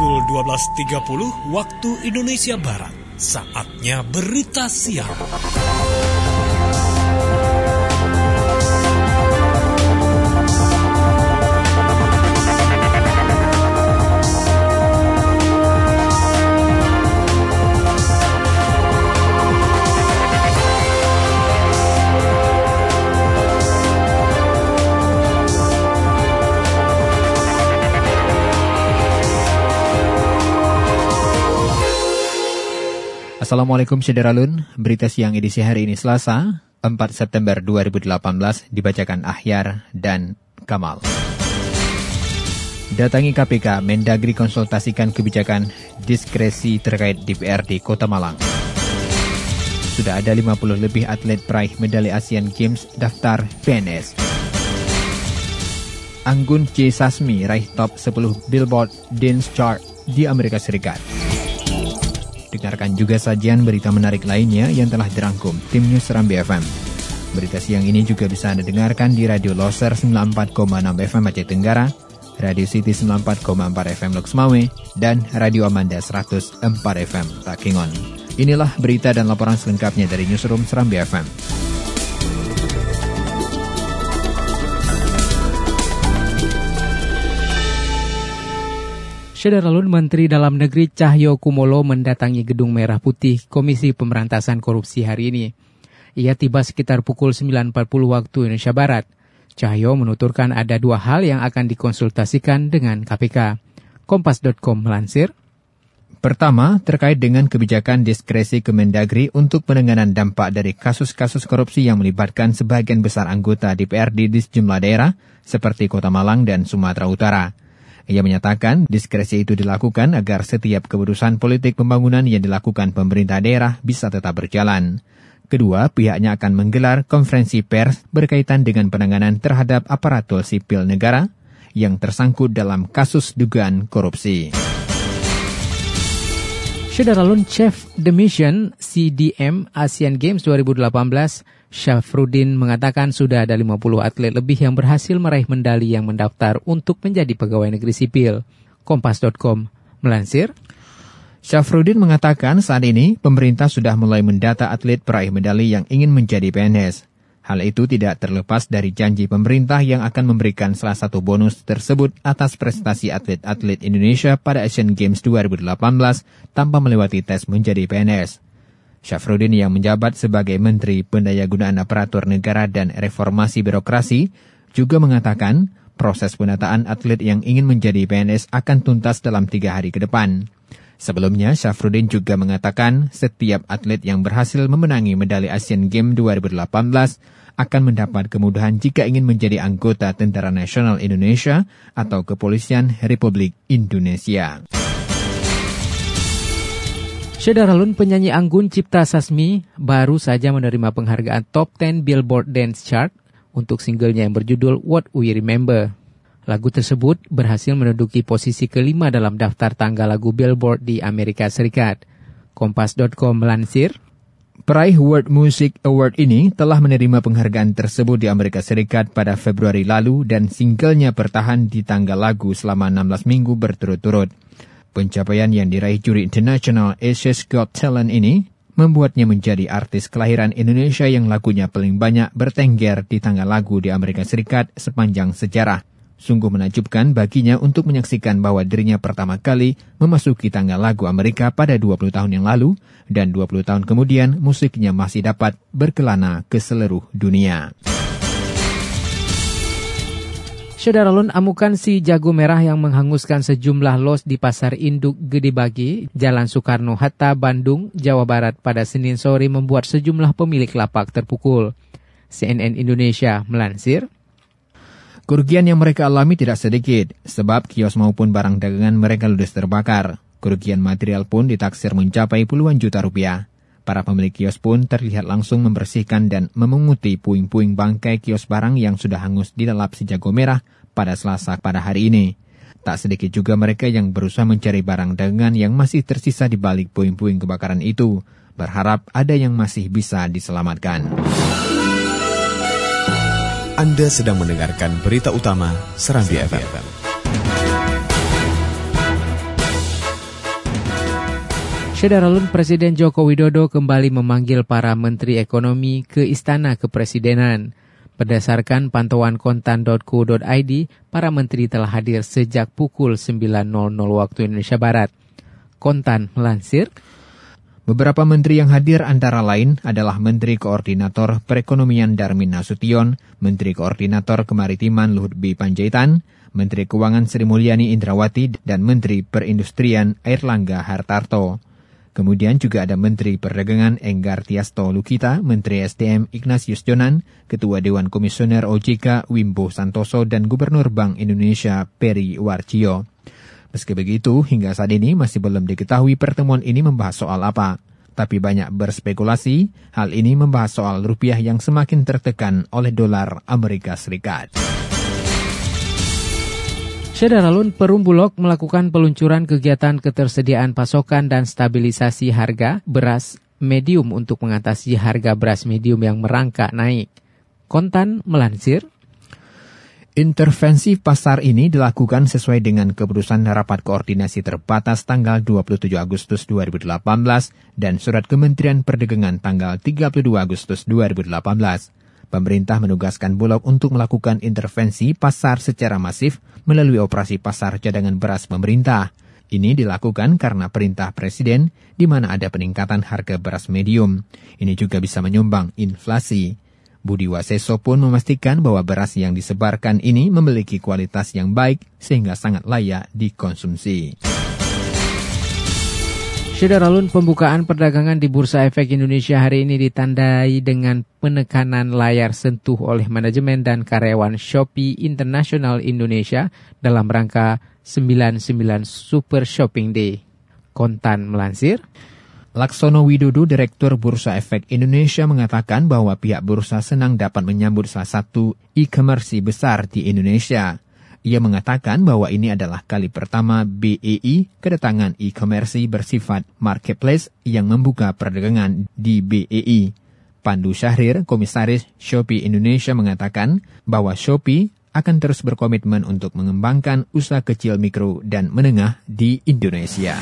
pukul 12.30 waktu Indonesia Barat. Saatnya berita siang. Assalamualaikum Syederalun, berita siang edisi hari ini Selasa, 4 September 2018 dibacakan Ahyar dan Kamal. Datangi KPK, Mendagri konsultasikan kebijakan diskresi terkait DPRD Kota Malang. Sudah ada 50 lebih atlet peraih medali Asian Games daftar PNS. Anggun C. Sasmi raih top 10 Billboard Dance Chart di Amerika Serikat. Dengarkan juga sajian berita menarik lainnya yang telah dirangkum tim News Serambi FM. Berita siang ini juga bisa Anda dengarkan di Radio Loser 94,6 FM Aceh Tenggara, Radio City 94,4 FM Lok Semawe, dan Radio Amanda 104 FM Takengon. Inilah berita dan laporan selengkapnya dari Newsroom Serambi FM. Syederalun, Menteri Dalam Negeri Cahyo Kumolo mendatangi Gedung Merah Putih Komisi Pemberantasan Korupsi hari ini. Ia tiba sekitar pukul 9.40 waktu Indonesia Barat. Cahyo menuturkan ada dua hal yang akan dikonsultasikan dengan KPK. Kompas.com melansir. Pertama, terkait dengan kebijakan diskresi Kemendagri untuk penanganan dampak dari kasus-kasus korupsi yang melibatkan sebagian besar anggota DPRD di sejumlah daerah seperti Kota Malang dan Sumatera Utara. Ia menyatakan diskresi itu dilakukan agar setiap keputusan politik pembangunan yang dilakukan pemerintah daerah bisa tetap berjalan. Kedua, pihaknya akan menggelar konferensi pers berkaitan dengan penanganan terhadap aparatur sipil negara yang tersangkut dalam kasus dugaan korupsi. Syederalun, Chef The Mission CDM Asian Games 2018 Syafruddin mengatakan sudah ada 50 atlet lebih yang berhasil meraih medali yang mendaftar untuk menjadi pegawai negeri sipil. Kompas.com melansir. Syafruddin mengatakan saat ini pemerintah sudah mulai mendata atlet peraih medali yang ingin menjadi PNS. Hal itu tidak terlepas dari janji pemerintah yang akan memberikan salah satu bonus tersebut atas prestasi atlet-atlet Indonesia pada Asian Games 2018 tanpa melewati tes menjadi PNS. Syafruddin yang menjabat sebagai Menteri Pendayagunaan Aparatur Negara dan Reformasi Birokrasi juga mengatakan proses pendataan atlet yang ingin menjadi PNS akan tuntas dalam 3 hari ke depan. Sebelumnya, Syafruddin juga mengatakan setiap atlet yang berhasil memenangi medali Asian Games 2018 akan mendapat kemudahan jika ingin menjadi anggota Tentara Nasional Indonesia atau Kepolisian Republik Indonesia. Syederalun, penyanyi Anggun Cipta Sasmi baru saja menerima penghargaan Top 10 Billboard Dance Chart untuk singlenya yang berjudul What We Remember. Lagu tersebut berhasil menduduki posisi kelima dalam daftar tangga lagu Billboard di Amerika Serikat. Kompas.com melansir. Peraih World Music Award ini telah menerima penghargaan tersebut di Amerika Serikat pada Februari lalu dan singlenya bertahan di tangga lagu selama 16 minggu berturut-turut. Pencapaian yang diraih juri internasional Asia's Got Talent ini membuatnya menjadi artis kelahiran Indonesia yang lagunya paling banyak bertengger di tangga lagu di Amerika Serikat sepanjang sejarah. Sungguh menakjubkan baginya untuk menyaksikan bahwa dirinya pertama kali memasuki tangga lagu Amerika pada 20 tahun yang lalu dan 20 tahun kemudian musiknya masih dapat berkelana ke seluruh dunia. Syederalun, amukan si jago merah yang menghanguskan sejumlah los di Pasar Induk Gede Bagi, Jalan Soekarno-Hatta, Bandung, Jawa Barat pada Senin sore membuat sejumlah pemilik lapak terpukul. CNN Indonesia melansir. Kerugian yang mereka alami tidak sedikit, sebab kios maupun barang dagangan mereka ludes terbakar. Kerugian material pun ditaksir mencapai puluhan juta rupiah. Para pemilik kios pun terlihat langsung membersihkan dan memunguti puing-puing bangkai kios barang yang sudah hangus di lalap si jago merah pada Selasa pada hari ini. Tak sedikit juga mereka yang berusaha mencari barang dagangan yang masih tersisa di balik puing-puing kebakaran itu, berharap ada yang masih bisa diselamatkan. Anda sedang mendengarkan berita utama Serambi FM. Saudara-saudara, Presiden Joko Widodo kembali memanggil para Menteri Ekonomi ke Istana Kepresidenan. Berdasarkan pantauan kontan.co.id, para menteri telah hadir sejak pukul 9.00 waktu Indonesia Barat. Kontan melansir, beberapa menteri yang hadir antara lain adalah Menteri Koordinator Perekonomian Darmin Nasution, Menteri Koordinator Kemaritiman Luhut B. Panjaitan, Menteri Keuangan Sri Mulyani Indrawati, dan Menteri Perindustrian Airlangga Hartarto. Kemudian juga ada Menteri Perdagangan Enggar Tiasto Lukita, Menteri SDM Ignatius Jonan, Ketua Dewan Komisioner OJK Wimbo Santoso, dan Gubernur Bank Indonesia Peri Warjio. Meski begitu, hingga saat ini masih belum diketahui pertemuan ini membahas soal apa. Tapi banyak berspekulasi, hal ini membahas soal rupiah yang semakin tertekan oleh dolar Amerika Serikat. Saudara-saudara, Perum Bulog melakukan peluncuran kegiatan ketersediaan pasokan dan stabilisasi harga beras medium untuk mengatasi harga beras medium yang merangkak naik. Kontan melansir, intervensi pasar ini dilakukan sesuai dengan keputusan Rapat Koordinasi Terbatas tanggal 27 Agustus 2018 dan Surat Kementerian Perdagangan tanggal 32 Agustus 2018. Pemerintah menugaskan Bulog untuk melakukan intervensi pasar secara masif melalui operasi pasar cadangan beras pemerintah. Ini dilakukan karena perintah Presiden di mana ada peningkatan harga beras medium. Ini juga bisa menyumbang inflasi. Budi Waseso pun memastikan bahwa beras yang disebarkan ini memiliki kualitas yang baik sehingga sangat layak dikonsumsi. Saudara-saudara, pembukaan perdagangan di Bursa Efek Indonesia hari ini ditandai dengan penekanan layar sentuh oleh manajemen dan karyawan Shopee International Indonesia dalam rangka 99 Super Shopping Day. Kontan melansir, Laksono Widodo, Direktur Bursa Efek Indonesia, mengatakan bahwa pihak bursa senang dapat menyambut salah satu e-commerce besar di Indonesia. Ia mengatakan bahwa ini adalah kali pertama BEI kedatangan e-commerce bersifat marketplace yang membuka perdagangan di BEI. Pandu Syahrir, Komisaris Shopee Indonesia, mengatakan bahwa Shopee akan terus berkomitmen untuk mengembangkan usaha kecil, mikro, dan menengah di Indonesia.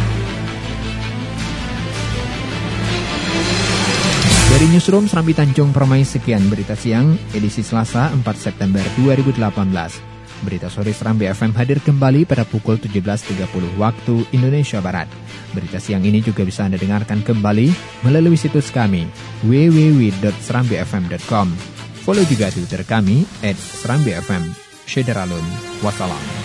Dari Newsroom Serambi Tanjung Permai, sekian berita siang, edisi Selasa 4 September 2018. Berita sore Serambi FM hadir kembali pada pukul 17.30 waktu Indonesia Barat. Berita siang ini juga bisa Anda dengarkan kembali melalui situs kami www.serambifm.com. Follow juga Twitter kami @serambifm. Syederalun. Wassalam.